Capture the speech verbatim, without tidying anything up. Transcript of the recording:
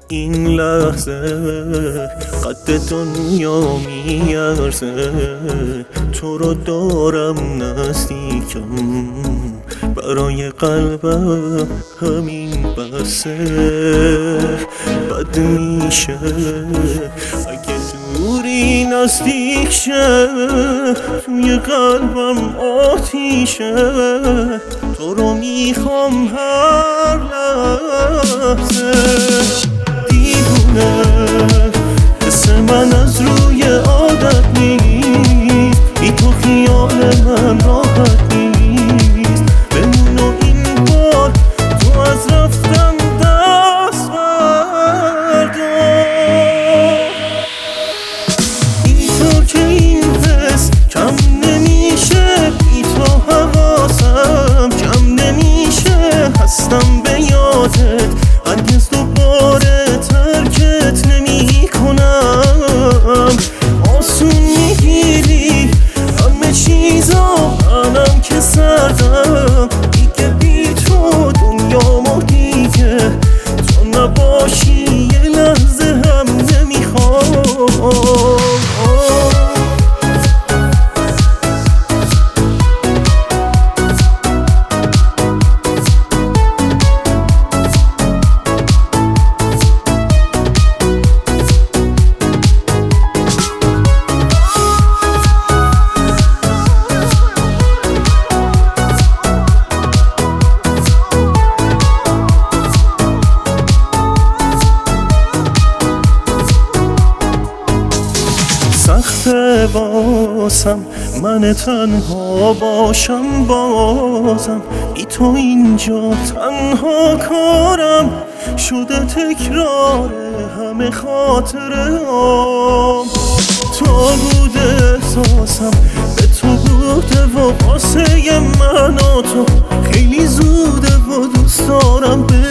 این لحظه قد دنیا میارزه، تو رو دارم نزدیکم، برای قلبم همین بسه. بد میشه اگه دوری نزدیک شه، توی قلبم آتیشه، تو رو میخوام هر لحظه. دیوونه حس من از روی عادت نیست، بی تو خیال من راحت نیست، بمون و این بار تو از رفتن دست بردار. اینطور که این حس کم نمیشه، بی تو حواسم جمع نمیشه، هستم به یادت هرگز دوباره ترکت نمی کنم. آسون میگیری همه چیزا، منم که سردم دیگه، بی تو دنیامو دیگه تو نباشی یه لحظه هم نمیخوام. سخته باسم من تنها باشم، بازم بی تو اینجا تنها کارم شده، تکرار همه خاطره هم. تو بوده احساسم به تو بوده و واسه من و تو خیلی زوده و دوست دارم به